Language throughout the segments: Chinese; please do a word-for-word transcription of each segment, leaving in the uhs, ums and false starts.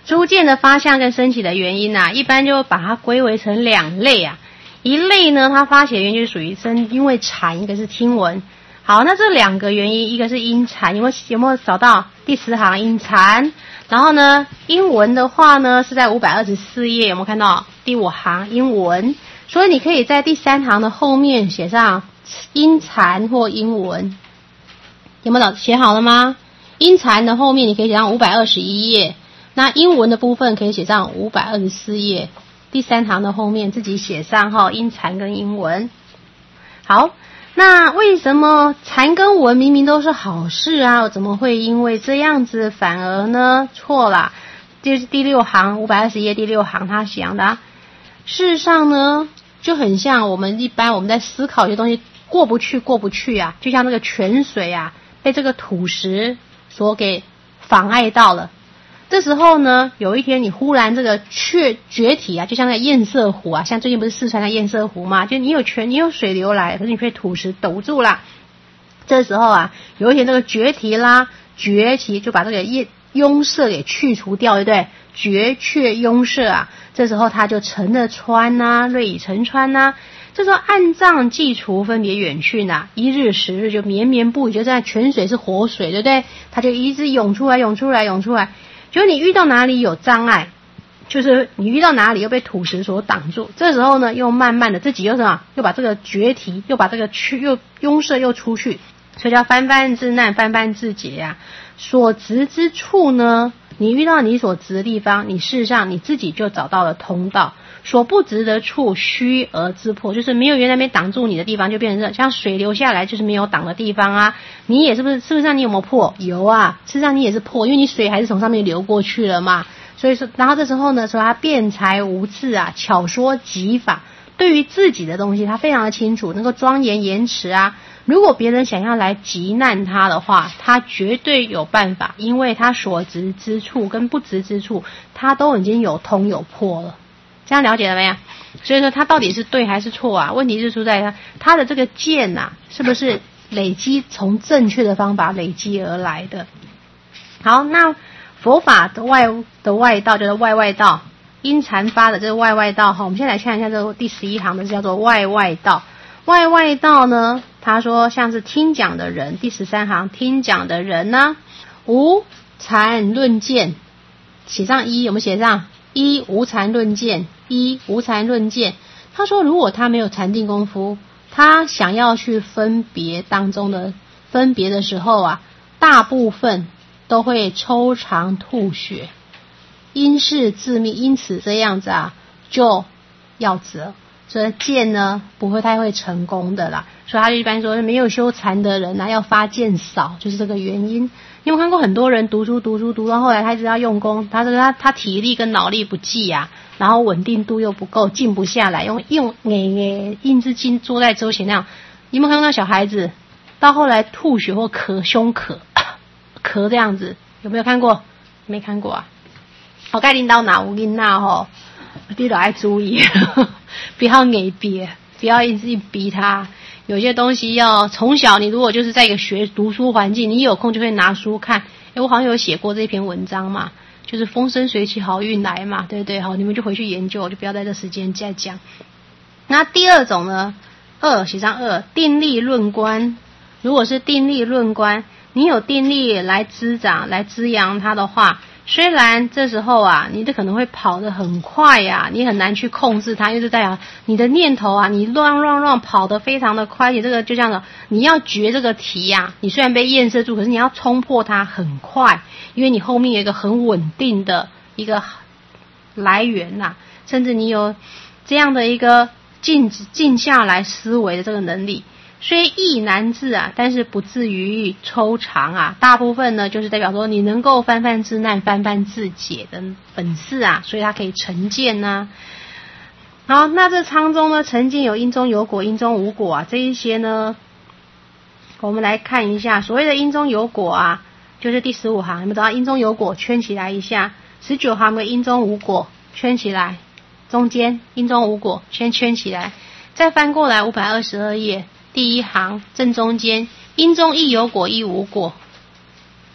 逐渐的发相跟升起的原因啊，一般就把它归为成两类啊。一类呢，它发起的原因就是属于生因为禅，一个是听闻。好，那这两个原因，一个是因禅，有没有有没有找到第十行因禅？然后呢，因闻的话呢是在五百二十四页，有没有看到第五行因闻？所以你可以在第三行的后面写上因禅或因闻，有没有写好了吗？因禅的后面你可以写上五百二十一页，那因闻的部分可以写上五百二十四页。第三行的后面自己写上哈，因禅跟因闻。好，那为什么禅跟闻明明都是好事啊，怎么会因为这样子反而呢？错啦，就是第六行五百二十页第六行他讲的、啊。事实上呢，就很像我们一般我们在思考一些东西过不去过不去啊，就像那个泉水啊被这个土石所给妨碍到了。这时候呢，有一天你忽然这个却决堤啊，就像那个堰塞湖啊，像最近不是四川的堰塞湖吗？就你有泉，你有水流来，可是你被土石堵住了。这时候啊，有一天这个决堤啦，决堤就把这个壅塞给去除掉，对不对？决却壅塞啊，这时候它就成了川啊，瑞已成川啊。这时候暗障既除，分别远去呢，一日十日就绵绵不语，就在泉水是活水，对不对？它就一直涌出来，涌出来，涌出来。就你遇到哪里有障碍，就是你遇到哪里又被土石所挡住，这时候呢，又慢慢的自己又什么，又把这个决堤，又把这个去又壅塞又出去，所以叫翻翻自难，翻翻自解啊。所执之处呢，你遇到你所执的地方，你事实上你自己就找到了通道。所不执的处，虚而自破，就是没有原来没挡住你的地方，就变成像水流下来，就是没有挡的地方啊。你也是不是？是不是让你有没有破？有啊，事实上你也是破，因为你水还是从上面流过去了嘛。所以说，然后这时候呢，说他辩才无字啊，巧说极法，对于自己的东西他非常的清楚，能够庄严言辞啊。如果别人想要来急难他的话，他绝对有办法，因为他所执之处跟不执之处，他都已经有通有破了。这样了解了没有？所以说他到底是对还是错啊？问题是出在他他的这个见啊，是不是累积从正确的方法累积而来的？好，那佛法的外的外道就是外外道，因禅发的这个外外道哈。我们先来看一下这个第十一行的叫做外外道。外外道呢，他说像是听讲的人，第十三行听讲的人呢，无禅论见，写上一，有没有写上？一无禅论见，一无禅论见。他说，如果他没有禅定功夫，他想要去分别当中的分别的时候啊，大部分都会抽肠吐血，因事致命。因此这样子啊，就要责。所以见呢，不会太会成功的啦。所以他就一般说，没有修禅的人啊，要发见少，就是这个原因。你有没有看过很多人读书读书读到后来，他一直要用功，他说他他体力跟脑力不济啊，然后稳定度又不够，静不下来，用用诶硬之劲坐在周前那样。你有没有看到小孩子到后来吐血或咳胸咳咳这样子？有没有看过？没看过啊？我该领导哪有囡仔吼，你都要注意，不要硬憋，不要一直逼他。有些东西要从小，你如果就是在一个学读书环境，你有空就会拿书看。诶，我好像有写过这篇文章嘛，就是风生水起好运来嘛，对不对？好，你们就回去研究，就不要在这时间再讲。那第二种呢，二写上二，定力论观。如果是定力论观，你有定力来滋长来滋养它的话，虽然这时候啊，你的可能会跑得很快呀、啊，你很难去控制它，因为这代表你的念头啊，你乱乱乱跑得非常的快，你这个就这样的，你要决这个题呀、啊，你虽然被堰塞住，可是你要冲破它很快，因为你后面有一个很稳定的一个来源呐、啊，甚至你有这样的一个静静下来思维的这个能力。虽易难治啊，但是不至于抽肠啊。大部分呢，就是代表说你能够泛泛之难、泛泛自解的本事啊，所以它可以成见呐、啊。好，那这仓中呢，曾经有因中有果、因中无果啊，这一些呢，我们来看一下。所谓的因中有果啊，就是第十五行，你们知道因中有果圈起来一下。十九行的因中无果圈起来，中间因中无果圈圈起来，再翻过来五百二十二页。第一行正中间，因中亦有果亦无果。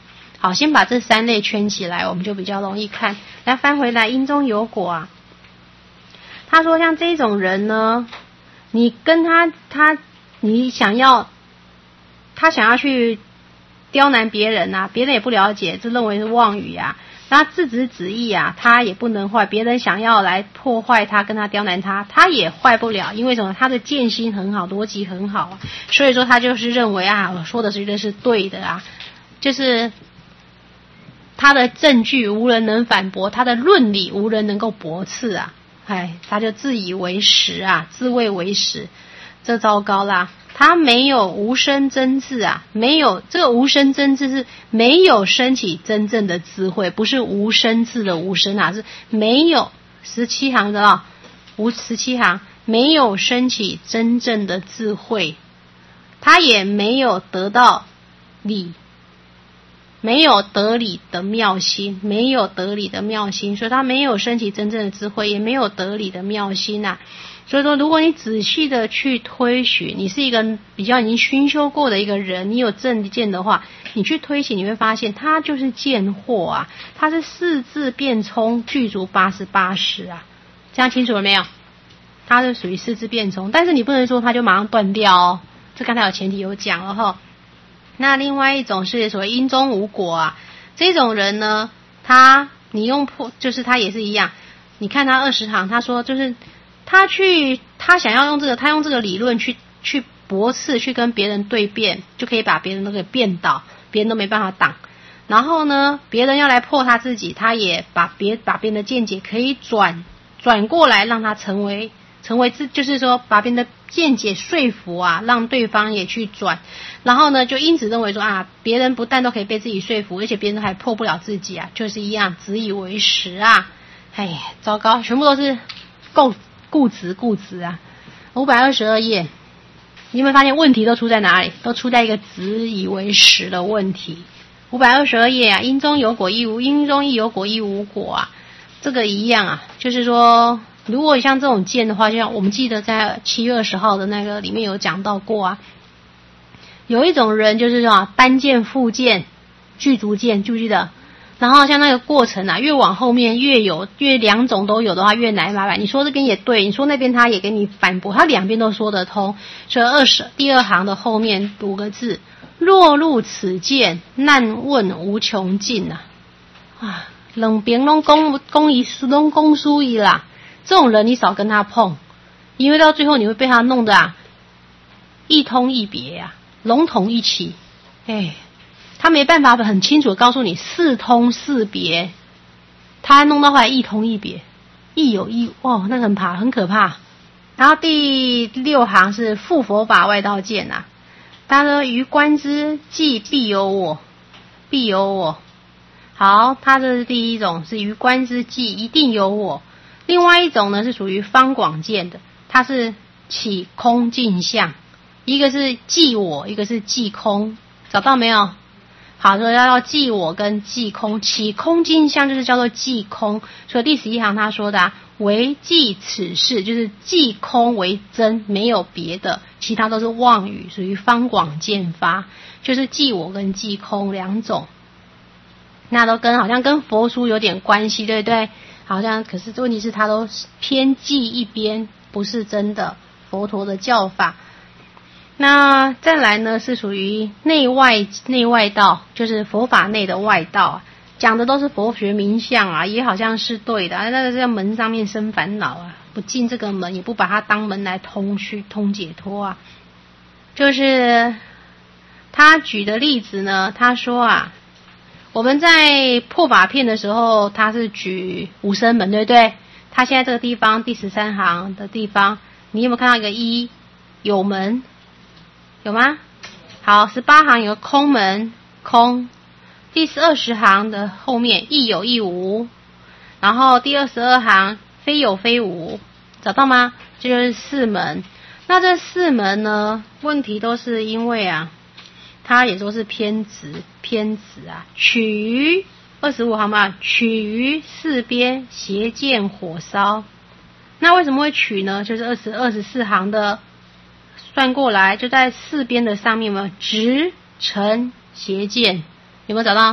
好，先把这三类圈起来，我们就比较容易看。来翻回来，因中有果啊。他说像这种人呢，你跟他他你想要他想要去刁难别人啊，别人也不了解，这认为是妄语啊。他自知子意啊，他也不能坏，别人想要来破坏他，跟他刁难他，他也坏不了，因为什么？他的见心很好，逻辑很好啊，所以说他就是认为啊，我说的绝对是对的啊，就是他的证据无人能反驳，他的论理无人能够驳斥啊，哎，他就自以为实啊，自谓为实，这糟糕啦。他没有无生真智啊，没有这个无生真智是没有升起真正的智慧，不是无生智的无生啊，是没有十七行的啊、哦，无十七行没有升起真正的智慧，他也没有得到理，没有得理的妙心，没有得理的妙心，所以他没有升起真正的智慧，也没有得理的妙心啊。所以说如果你仔细的去推许，你是一个比较已经熏修过的一个人，你有正见的话，你去推许，你会发现他就是见惑啊，他是四字变冲具足八十八识啊，这样清楚了没有？他是属于四字变冲，但是你不能说他就马上断掉哦，这刚才有前提有讲了齁。那另外一种是所谓因中无果啊，这种人呢，他你用破就是他也是一样，你看他二十行，他说就是他去他想要用这个他用这个理论去去驳斥，去跟别人对辩，就可以把别人都给辩倒，别人都没办法挡。然后呢，别人要来破他自己，他也把别把别人的见解可以转转过来，让他成为成为自就是说把别人的见解说服啊，让对方也去转。然后呢，就因此认为说啊，别人不但都可以被自己说服，而且别人还破不了自己啊，就是一样自以为实啊。哎，糟糕，全部都是固固执固执啊。五百二十二页，你有没有发现问题都出在哪里？都出在一个自以为实的问题。五百二十二页啊，因中有果亦无，因中亦有果亦无果啊，这个一样啊，就是说，如果像这种见的话，就像我们记得在七月二十号的那个里面有讲到过啊，有一种人就是说单见复见具足见，记不记得？然后像那个过程啊，越往后面越有越两种都有的话，越难麻烦。你说这边也对，你说那边他也给你反驳，他两边都说得通。所以二十第二行的后面五个字，若入此见，难问无穷尽啊！啊，两边拢公公一拢公输一啦，这种人你少跟他碰，因为到最后你会被他弄得啊一通一别啊，笼统一起，哎。他没办法很清楚的告诉你四通四别，他弄到后来一通一别，一有一哦，那个很怕，很可怕。然后第六行是复佛法外道见啊，他说于观之即必有我，必有我。好，他这是第一种，是于观之即一定有我。另外一种呢是属于方广见的，它是起空镜相，一个是即我，一个是即空，找到没有？好，所以要即我跟即空，起空镜相就是叫做即空。所以第十一行他说的啊，唯即此事，就是即空为真，没有别的，其他都是妄语，属于方广见法，就是即我跟即空两种。那都跟好像跟佛书有点关系，对不对？好像可是问题是它都偏即一边，不是真的佛陀的教法。那再来呢，是属于内外内外道，就是佛法内的外道啊，讲的都是佛学名相啊，也好像是对的啊，那个在门上面生烦恼啊，不进这个门，也不把它当门来通虚通解脱啊。就是他举的例子呢，他说啊，我们在破法片的时候，他是举无生门，对不对？他现在这个地方第十三行的地方，你有没有看到一个一有门？有吗？好，十八行有个空门，空。第二十行的后面亦有亦无，然后第二十二行非有非无，找到吗？这就是四门。那这四门呢，问题都是因为啊，它也说是偏执偏执啊，取于二十五行嘛，取于四边邪见火烧。那为什么会取呢？就是二十二十四行的。算过来就在四边的上面嘛，直沉邪见，有没有找到？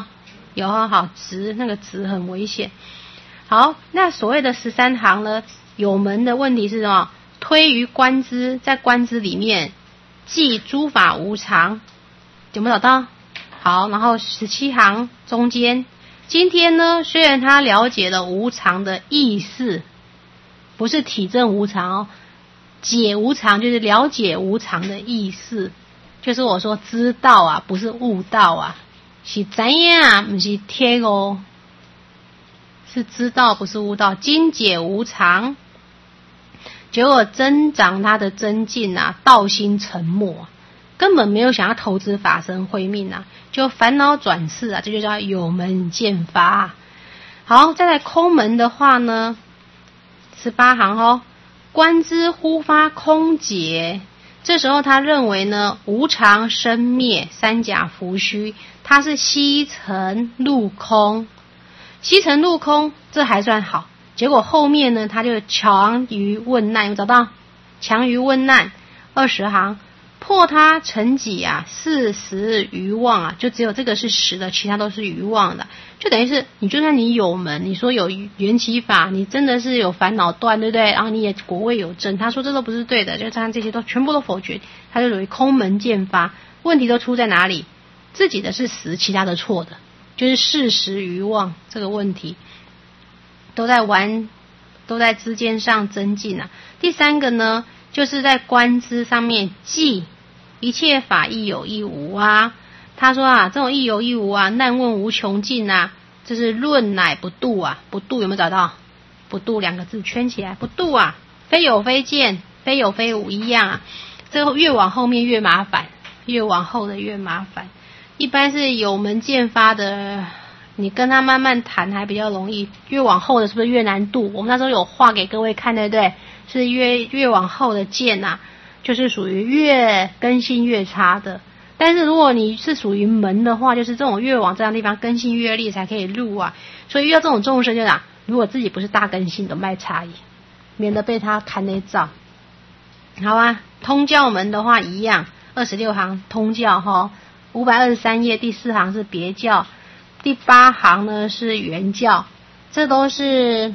有啊，好直，那个直很危险。好，那所谓的十三行呢，有门的问题是什么？推于观之，在观之里面，记诸法无常，有没有找到？好，然后十七行中间，今天呢，虽然他了解了无常的意思，不是体证无常哦，解无常就是了解无常的意思，就是我说知道啊，不是悟道啊，是知啊，不是听哦。是知道不是悟道，今解无常，结果增长他的增进啊，道心沉没，根本没有想要投资法身慧命啊，就烦恼转世啊，这就叫有门见发啊。好，再来空门的话呢，十八行哦，观之忽发空解，这时候他认为呢，无常生灭，三假浮虚，它是西尘入空。西尘入空，这还算好。结果后面呢，他就强于问难，有找到？强于问难，二十行，破他成己啊，四十余妄啊，就只有这个是实的，其他都是余妄的。就等于是，你就算你有门，你说有缘起法，你真的是有烦恼断，对不对？然后你也果位有证，他说这都不是对的，就他这些都全部都否决，他就属于空门见发。问题都出在哪里？自己的是实，其他的错的。就是事实余妄这个问题，都在玩，都在知见上增进啊。第三个呢，就是在观知上面记一切法亦有亦无啊。他说啊，这种亦有亦无啊，难问无穷尽啊，这是论乃不度啊。不度有没有找到？不度两个字圈起来，不度啊，非有非见，非有非无一样啊。这个越往后面越麻烦，越往后的越麻烦。一般是有门见发的，你跟他慢慢谈还比较容易，越往后的是不是越难度？我们那时候有画给各位看，对不对？是越越往后的见啊，就是属于越根性越差的。但是如果你是属于门的话，就是这种越往这样的地方根性越利才可以入啊。所以遇到这种众生就讲，如果自己不是大根性的卖差异，免得被他看内照。好啊，通教门的话一样，二十六行通教哈。五百二十三页第四行是别教，第八行呢是原教，这都是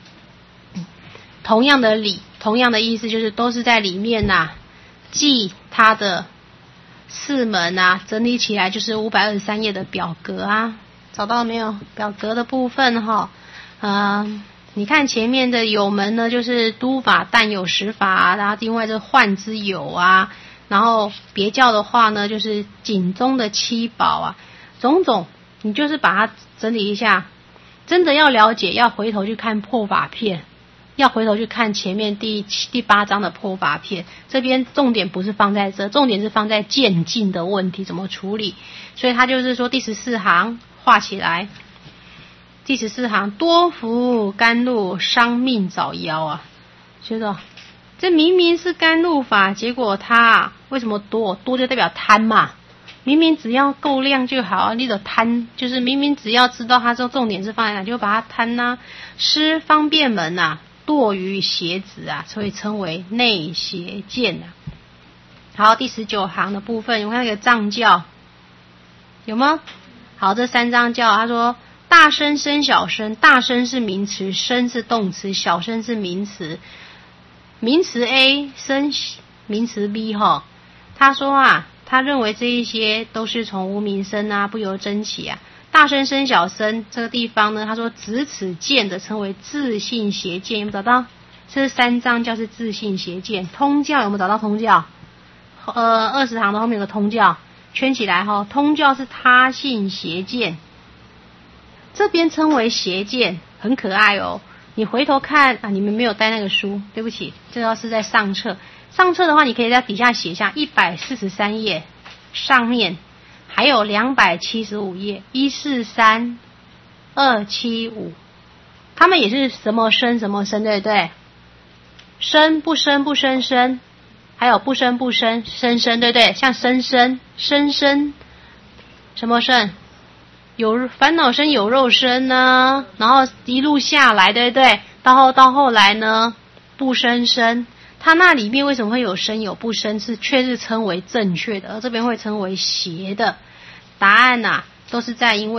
同样的理，同样的意思，就是都是在里面呐、啊，记它的四门啊，整理起来就是五百二十三页的表格啊，找到了没有？表格的部分哈，呃，你看前面的有门呢，就是都法但有实法、啊，然后另外这幻之有啊。然后别教的话呢，就是警中的七宝啊，种种，你就是把它整理一下。真的要了解，要回头去看破法片，要回头去看前面第七、第八章的破法片。这边重点不是放在这，重点是放在渐进的问题怎么处理。所以他就是说第十四行画起来，第十四行多福甘露，伤命早夭啊，觉得。这明明是甘露法，结果它为什么多？多就代表贪嘛。明明只要够量就好，你的贪就是明明只要知道它这重点是放在哪，就把它贪呐、啊。施方便门呐、啊，堕于邪子啊，所以称为内邪见啊。好，第十九行的部分，有看那个藏教有吗？好，这三藏教，他说大声声小声，大声是名词，声是动词，小声是名词。名词 A 声名词 B 哈，他说啊，他认为这一些都是从无名生啊，不由真起啊。大声声小声这个地方呢，他说指此见的称为自性邪见，有没有找到？这是三藏教是自性邪见。通教有没有找到通教？呃，二十行的后面有个通教，圈起来哈。通教是他性邪见，这边称为邪见，很可爱哦。你回头看啊，你们没有带那个书，对不起，这要是在上册。上册的话，你可以在底下写下一百四十三页，上面还有两百七十五页，一四三二七五，他们也是什么生什么生，对不对？生不生不生生，还有不生不生生生，对不对？像生生生生什么生？有烦恼生有肉生呢，然后一路下来，对不对？到后到后来呢，不生生，它那里面为什么会有生有不生？是却是称为正确的，而这边会称为邪的。答案呐、啊，都是在因为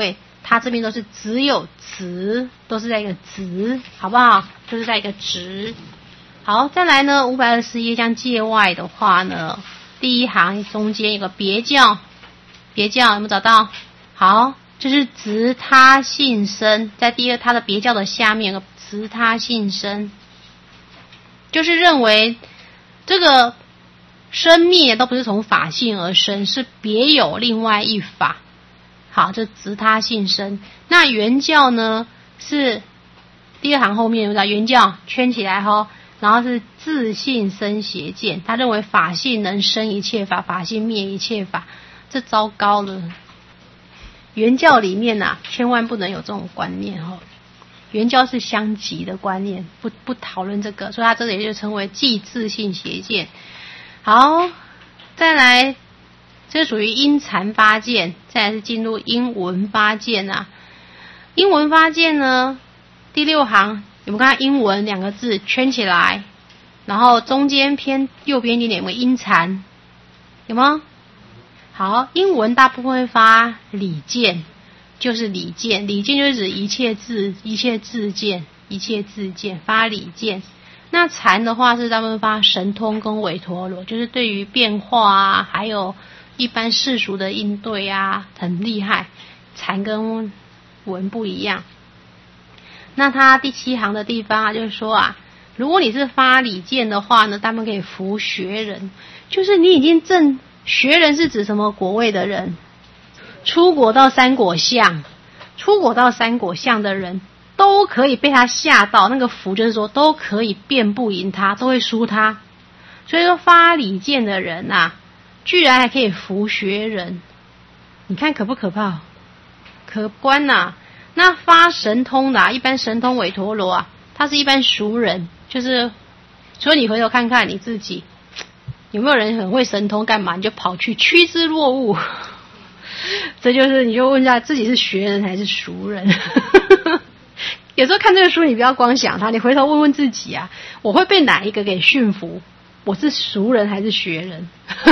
它这边都是只有直，都是在一个直，好不好？就是在一个直。好，再来呢，五百二十页将界外的话呢，第一行中间有个别教，别教有没有找到？好，就是直他性生，在第二它的别教的下面有个直他性生，就是认为这个生灭都不是从法性而生，是别有另外一法。好，这直他性生。那原教呢是第二行后面有没有？原教圈起来齁，然后是自性生邪见，他认为法性能生一切法，法性灭一切法，这糟糕了。原教里面啊，千万不能有这种观念齁。原教是相即的观念，不不讨论这个，所以他这里就称为既自性邪见。好，再来。这属于因禅八见，再来是进入因闻八见啊。因闻八见呢，第六行有没有看到因闻两个字圈起来，然后中间偏右边一点点有没有因禅？有吗？好，因闻大部分会发理见，就是理见，理见就是指一切智、一切智见、一切智见，发理见。那禅的话是大部分发神通跟韦陀罗，就是对于变化啊，还有一般世俗的应对啊，很厉害。禅跟文不一样。那他第七行的地方啊，就是说啊，如果你是发理见的话呢，他们可以服学人，就是你已经证学人是指什么果位的人，出果到三果相，出果到三果相的人都可以被他吓到，那个服就是说都可以辩不赢他，都会输他。所以说发理见的人啊，居然还可以服学人，你看可不可怕？可观呐、啊！那发神通的、啊，一般神通韦陀罗啊，他是一般俗人，就是所以你回头看看你自己，有没有人很会神通干嘛？你就跑去趋之若鹜，这就是你就问一下自己是学人还是俗人。有时候看这个书，你不要光想它，你回头问问自己啊，我会被哪一个给驯服？我是俗人还是学人？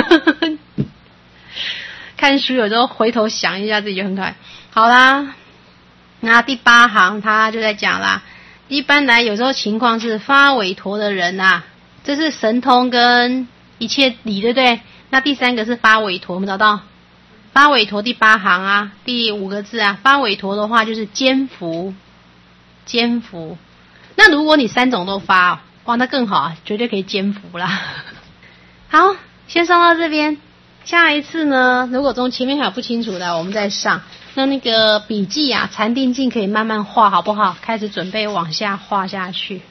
看书有时候回头想一下自己就很可爱。好啦，那第八行他就在讲啦，一般来有时候情况是发韦陀的人啊，这是神通跟一切理，对不对？那第三个是发韦陀，我们找到发韦陀第八行啊，第五个字啊，发韦陀的话就是兼服，兼服。那如果你三种都发、哦，哇，那更好啊，绝对可以兼服啦。好，先上到这边，下一次呢，如果中前面还有不清楚的，我们再上。那那个笔记啊，禅定镜可以慢慢画，好不好？开始准备往下画下去。